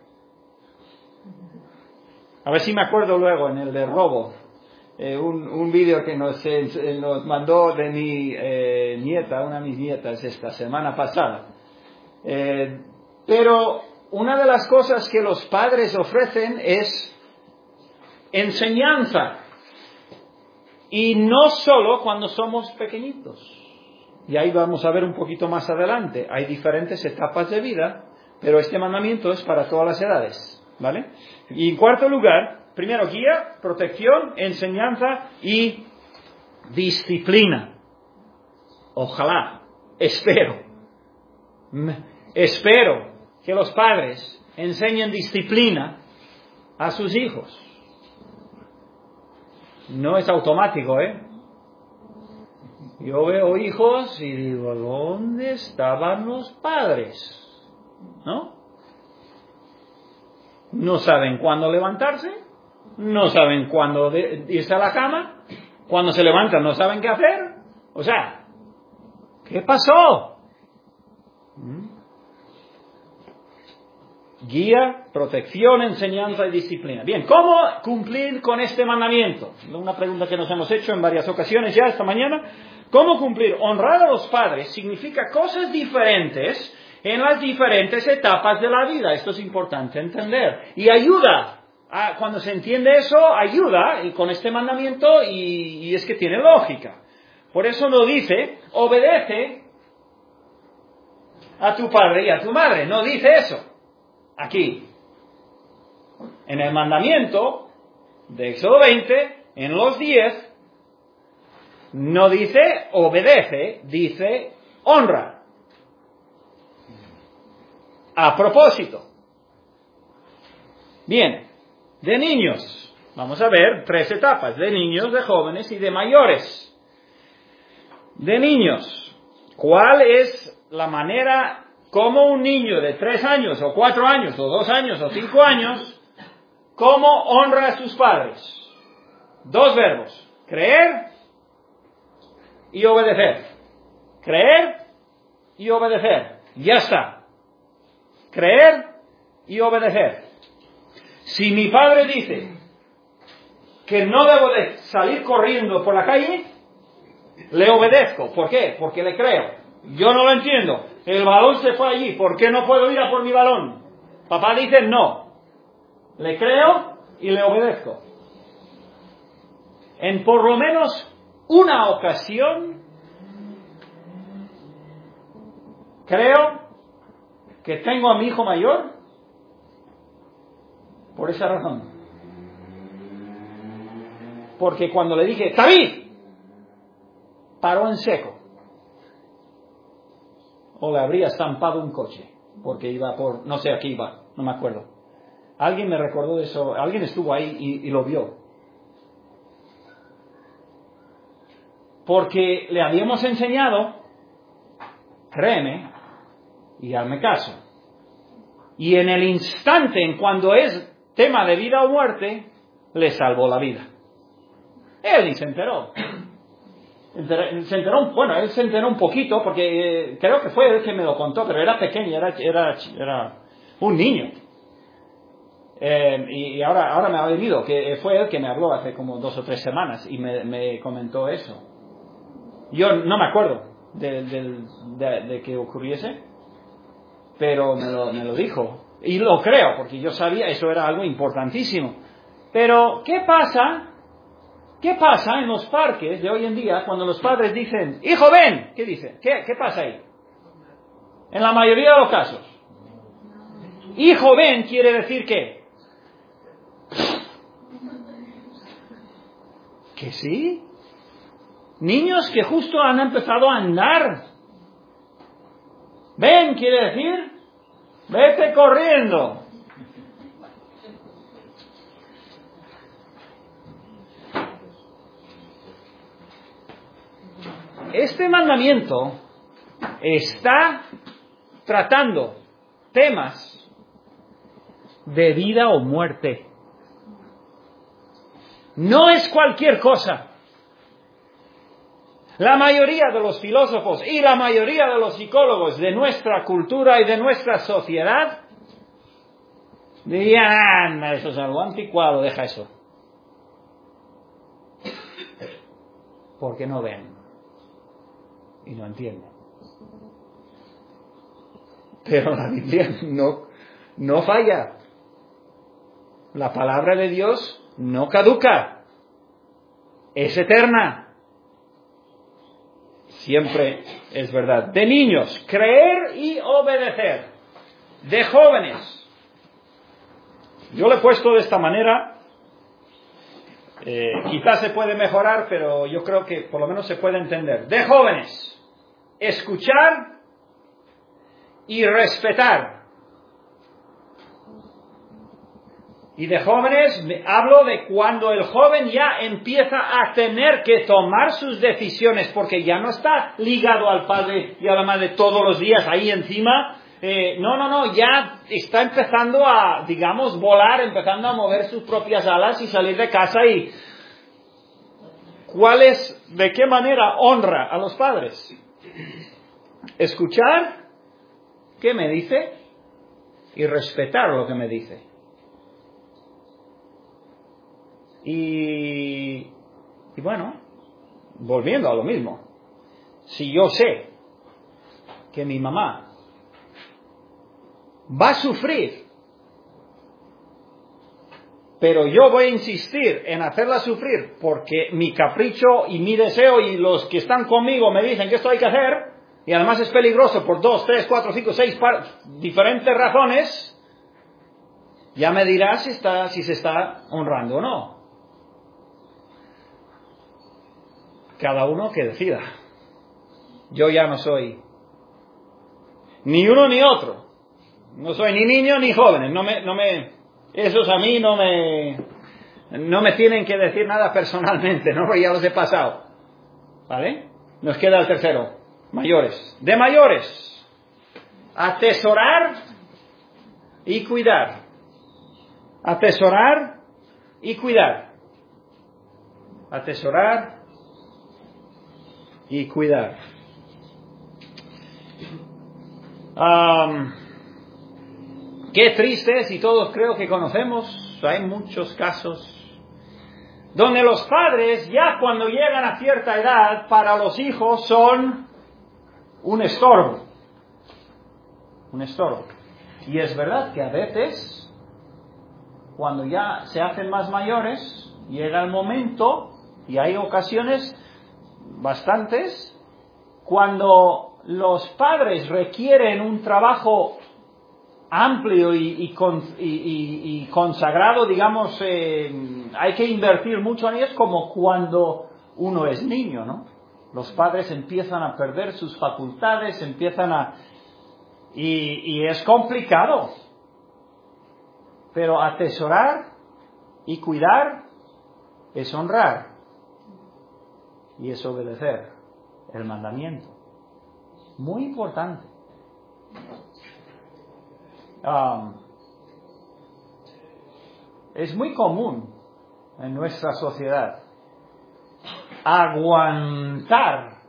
A ver si me acuerdo luego en el de robo. Eh, un, un vídeo que nos, eh, nos mandó de mi eh, nieta, una de mis nietas, esta semana pasada. Eh, pero una de las cosas que los padres ofrecen es enseñanza. Y no solo cuando somos pequeñitos. Y ahí vamos a ver un poquito más adelante. Hay diferentes etapas de vida, pero este mandamiento es para todas las edades. ¿Vale? Y en cuarto lugar, primero guía, protección, enseñanza y disciplina. Ojalá, espero, espero que los padres enseñen disciplina a sus hijos. No es automático, ¿eh? Yo veo hijos y digo, ¿dónde estaban los padres? ¿No? No saben cuándo levantarse, no saben cuándo de, irse a la cama, cuando se levantan no saben qué hacer. O sea, ¿qué pasó? ¿Mm? Guía, protección, enseñanza y disciplina. Bien, ¿cómo cumplir con este mandamiento? Una pregunta que nos hemos hecho en varias ocasiones ya esta mañana. ¿Cómo cumplir? Honrar a los padres significa cosas diferentes en las diferentes etapas de la vida. Esto es importante entender. Y ayuda. A, cuando se entiende eso, ayuda y con este mandamiento y, y es que tiene lógica. Por eso no dice, obedece a tu padre y a tu madre. No dice eso. Aquí. En el mandamiento de Éxodo veinte, en los diez, no dice obedece, dice honra. A propósito. Bien, de niños. Vamos a ver tres etapas. De niños, de jóvenes y de mayores. De niños. ¿Cuál es la manera como un niño de tres años, o cuatro años, o dos años, o cinco años, cómo honra a sus padres? Dos verbos. Creer y obedecer. Creer y obedecer. Ya está. Creer y obedecer. Si mi padre dice que no debo de salir corriendo por la calle, le obedezco. ¿Por qué? Porque le creo. Yo no lo entiendo. El balón se fue allí. ¿Por qué no puedo ir a por mi balón? Papá dice no. Le creo y le obedezco. En por lo menos una ocasión, creo que tengo a mi hijo mayor por esa razón. Porque cuando le dije, ¡David!, paró en seco. O le habría estampado un coche, porque iba por, no sé a qué iba, no me acuerdo. Alguien me recordó de eso, alguien estuvo ahí y, y lo vio. Porque le habíamos enseñado, créeme, y hazme caso. Y en el instante, en cuando es tema de vida o muerte, le salvó la vida. Él ni se enteró. Se enteró, bueno, él se enteró un poquito, porque eh, creo que fue él que me lo contó, pero era pequeño, era, era, era un niño. Eh, y ahora, ahora me ha venido, que fue él que me habló hace como dos o tres semanas y me, me comentó eso. Yo no me acuerdo de, de, de, de que ocurriese, pero me lo, me lo dijo. Y lo creo, porque yo sabía, eso era algo importantísimo. Pero, ¿qué pasa? ¿Qué pasa en los parques de hoy en día cuando los padres dicen, hijo, ven? ¿Qué dicen? ¿Qué, qué pasa ahí? En la mayoría de los casos. Hijo, ven quiere decir ¿qué? ¿Que sí? Niños que justo han empezado a andar. Ven quiere decir, vete corriendo. Este mandamiento está tratando temas de vida o muerte. No es cualquier cosa. La mayoría de los filósofos y la mayoría de los psicólogos de nuestra cultura y de nuestra sociedad dirían, ah, eso es algo anticuado, deja eso. Porque no ven. Y no entienden. Pero la Biblia no, no falla. La palabra de Dios no caduca. Es eterna. Siempre es verdad. De niños, creer y obedecer. De jóvenes. Yo lo he puesto de esta manera. Eh, quizás se puede mejorar, pero yo creo que por lo menos se puede entender. De jóvenes. Escuchar y respetar. Y de jóvenes hablo de cuando el joven ya empieza a tener que tomar sus decisiones, porque ya no está ligado al padre y a la madre todos los días ahí encima. Eh, no, no, no, ya está empezando a, digamos, volar, empezando a mover sus propias alas y salir de casa. Y ¿cuál es, de qué manera honra a los padres? Escuchar qué me dice y respetar lo que me dice. Y, y bueno, volviendo a lo mismo, si yo sé que mi mamá va a sufrir pero yo voy a insistir en hacerla sufrir porque mi capricho y mi deseo y los que están conmigo me dicen que esto hay que hacer, y además es peligroso por dos, tres, cuatro, cinco, seis par- diferentes razones, ya me dirás si, está, si se está honrando o no. Cada uno que decida. Yo ya no soy ni uno ni otro. No soy ni niño ni joven. No me, no me, esos a mí no me, no me tienen que decir nada personalmente, ¿no? Porque ya los he pasado. ¿Vale? Nos queda el tercero. Mayores. De mayores. Atesorar y cuidar. Atesorar y cuidar. Atesorar y cuidar. Um, qué tristes, y todos creo que conocemos, hay muchos casos donde los padres ya cuando llegan a cierta edad para los hijos son un estorbo. Un estorbo. Y es verdad que a veces, cuando ya se hacen más mayores, llega el momento, y hay ocasiones bastantes, cuando los padres requieren un trabajo amplio y, y, con, y, y, y consagrado, digamos, eh, hay que invertir mucho en ellos, como cuando uno es niño, ¿no? Los padres empiezan a perder sus facultades, empiezan a... Y, y es complicado. Pero atesorar y cuidar es honrar y es obedecer el mandamiento. Muy importante. Um, es muy común en nuestra sociedad aguantar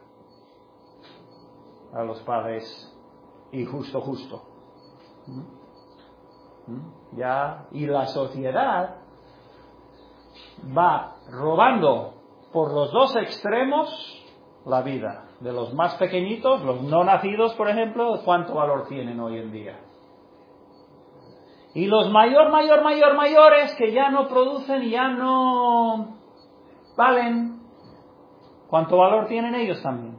a los padres y justo, justo. ¿Mm? Ya, y la sociedad va robando por los dos extremos la vida de los más pequeñitos, los no nacidos, por ejemplo, cuánto valor tienen hoy en día. Y los mayor, mayor, mayor, mayores que ya no producen y ya no valen, ¿cuánto valor tienen ellos también?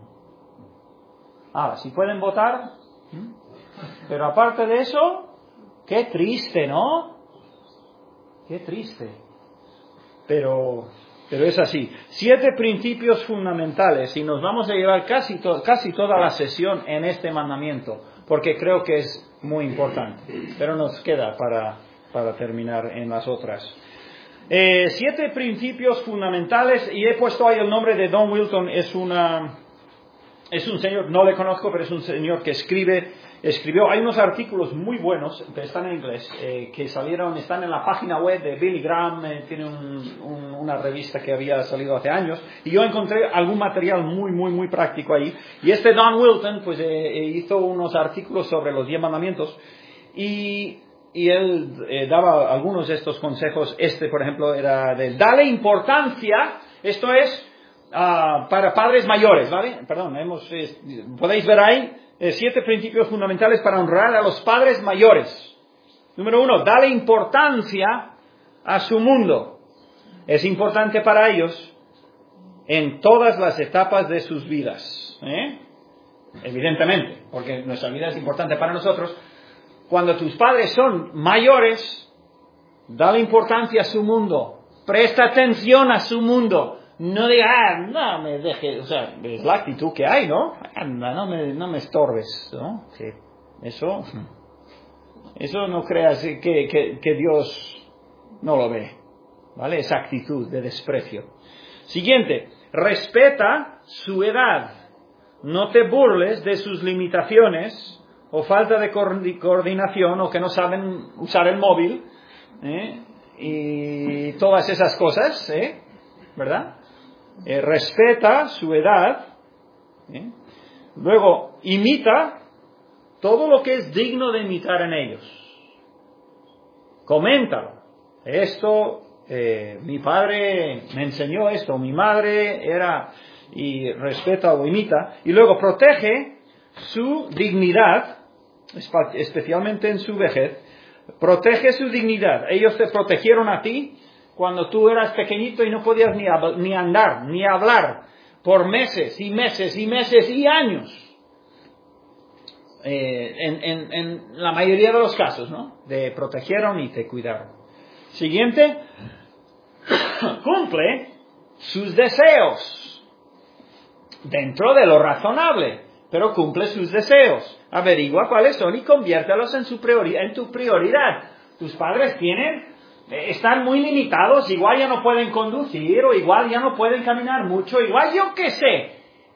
Ahora, si pueden votar, ¿sí? Pero aparte de eso, qué triste, ¿no? Qué triste. Pero, pero es así. Siete principios fundamentales, y nos vamos a llevar casi, to- casi toda la sesión en este mandamiento, porque creo que es muy importante, pero nos queda para, para terminar en las otras. Eh, siete principios fundamentales, y he puesto ahí el nombre de Don Wilton. Es una, es un señor, no le conozco, pero es un señor que escribe, escribió, hay unos artículos muy buenos, pero están en inglés, eh, que salieron, están en la página web de Billy Graham, eh, tiene un, un, una revista que había salido hace años, y yo encontré algún material muy, muy, muy práctico ahí. Y este Don Wilton, pues, eh, hizo unos artículos sobre los diez mandamientos, y, y él eh, daba algunos de estos consejos. Este, por ejemplo, era de dale importancia, esto es, uh, para padres mayores, ¿vale? Perdón, hemos, eh, podéis ver ahí, eh, siete principios fundamentales para honrar a los padres mayores. Número uno, dale importancia a su mundo. Es importante para ellos en todas las etapas de sus vidas, ¿eh? Evidentemente, porque nuestra vida es importante para nosotros. Cuando tus padres son mayores, dale importancia a su mundo. Presta atención a su mundo. No diga, ah, no me deje, o sea, es la actitud que hay, ¿no? Anda, no me, no me estorbes, ¿no? Que eso, eso no creas que, que, que Dios no lo ve, ¿vale? Esa actitud de desprecio. Siguiente, respeta su edad. No te burles de sus limitaciones o falta de coordinación, o que no saben usar el móvil, ¿eh? Y todas esas cosas, ¿eh? ¿Verdad? Eh, respeta su edad, ¿eh? Luego, imita todo lo que es digno de imitar en ellos. Coméntalo. Esto, eh, mi padre me enseñó esto, mi madre era... Y respeta o imita. Y luego, protege su dignidad, especialmente en su vejez. Protege su dignidad. Ellos te protegieron a ti cuando tú eras pequeñito y no podías ni, ni andar, ni hablar, por meses y meses y meses y años. Eh, en, en, en la mayoría de los casos, ¿no? Te protegieron y te cuidaron. Siguiente. Cumple sus deseos. Dentro de lo razonable, pero cumple sus deseos. Averigua cuáles son y conviértelos en, su priori- en tu prioridad. Tus padres tienen, eh, están muy limitados, igual ya no pueden conducir, o igual ya no pueden caminar mucho, igual yo qué sé.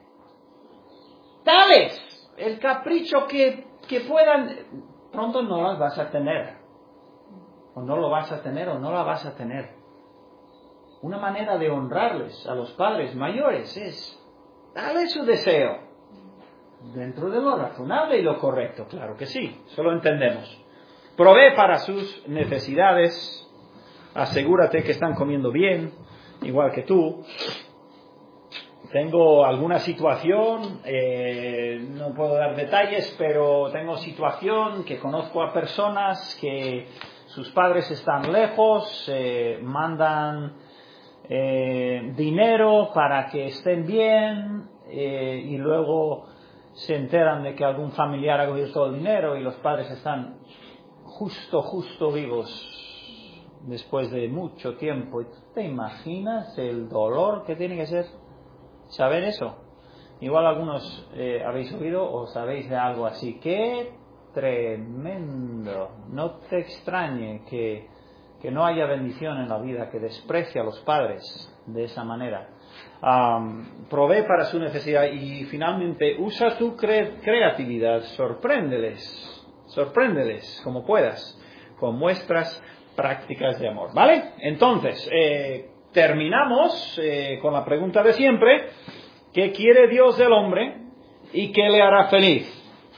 Tales, el capricho que, que puedan, pronto no las vas a tener. O no lo vas a tener o no la vas a tener. Una manera de honrarles a los padres mayores es darle su deseo. Dentro de lo razonable y lo correcto, claro que sí, eso lo entendemos. Provee para sus necesidades, asegúrate que están comiendo bien, igual que tú. Tengo alguna situación, eh, no puedo dar detalles, pero tengo situación que conozco a personas que sus padres están lejos, eh, mandan eh, dinero para que estén bien eh, y luego se enteran de que algún familiar ha cogido todo el dinero y los padres están justo, justo vivos después de mucho tiempo. ¿Y tú te imaginas el dolor que tiene que ser saber eso? Igual algunos eh, habéis oído o sabéis de algo así. ¡Qué tremendo! No te extrañe que, que no haya bendición en la vida, que desprecie a los padres de esa manera. Um, provee para su necesidad y finalmente usa tu cre- creatividad, sorpréndeles, sorpréndeles como puedas, con muestras prácticas de amor, ¿vale? Entonces, eh, terminamos eh, con la pregunta de siempre: ¿qué quiere Dios del hombre y qué le hará feliz?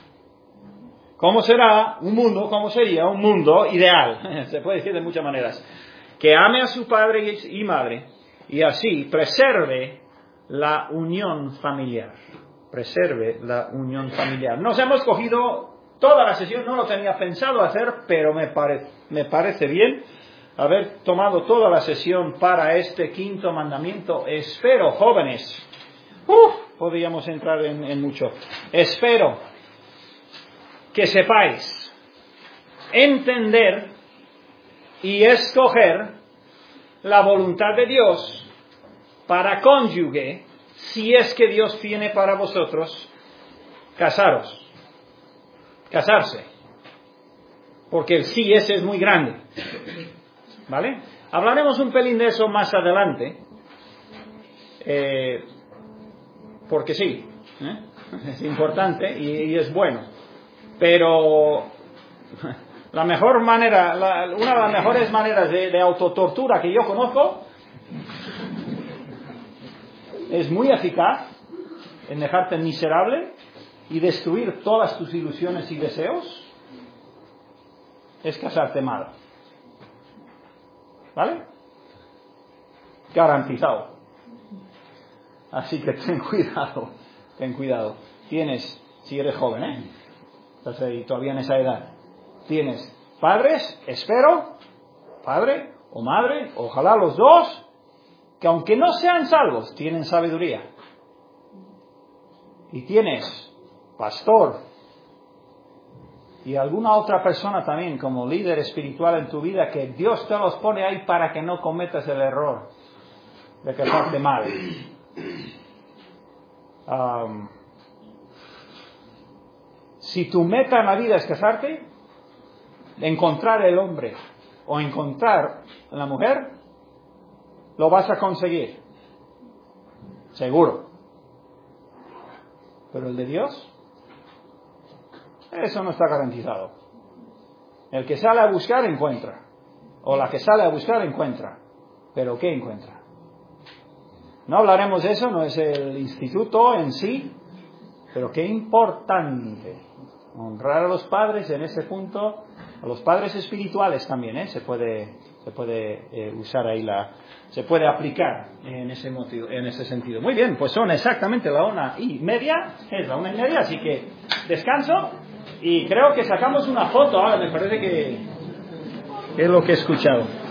¿Cómo será un mundo, cómo sería un mundo ideal? Se puede decir de muchas maneras. Que ame a su padre y madre y así preserve la unión familiar. Preserve la unión familiar. Nos hemos cogido toda la sesión, no lo tenía pensado hacer, pero me, pare, me parece bien haber tomado toda la sesión para este quinto mandamiento. Espero, jóvenes, uh, podríamos entrar en, en mucho. Espero que sepáis entender y escoger la voluntad de Dios para cónyuge, si es que Dios tiene para vosotros casaros, casarse, porque el sí ese es muy grande, ¿vale? Hablaremos un pelín de eso más adelante, eh, porque sí, ¿eh? Es importante y, y es bueno, pero la mejor manera, la, una de las mejores maneras de, de autotortura que yo conozco es muy eficaz en dejarte miserable y destruir todas tus ilusiones y deseos, es casarte mal. ¿Vale? Garantizado. Así que ten cuidado, ten cuidado. Tienes, si eres joven, ¿eh? Estás ahí todavía en esa edad. Tienes padres, espero, padre o madre, ojalá los dos, que aunque no sean salvos, tienen sabiduría. Y tienes pastor y alguna otra persona también como líder espiritual en tu vida, que Dios te los pone ahí para que no cometas el error de casarte mal. Um, si tu meta en la vida es casarte, encontrar el hombre o encontrar la mujer, lo vas a conseguir, seguro. Pero el de Dios, eso no está garantizado. El que sale a buscar encuentra, o la que sale a buscar encuentra, pero ¿qué encuentra? No hablaremos de eso, no es el instituto en sí, pero qué importante honrar a los padres en ese punto, a los padres espirituales también, ¿eh? se puede, se puede eh, usar ahí la, se puede aplicar en ese motivo, en ese sentido. Muy bien, pues son exactamente la una y media, es la una y media, así que descanso y creo que sacamos una foto ahora, me parece que ¿Qué es lo que he escuchado?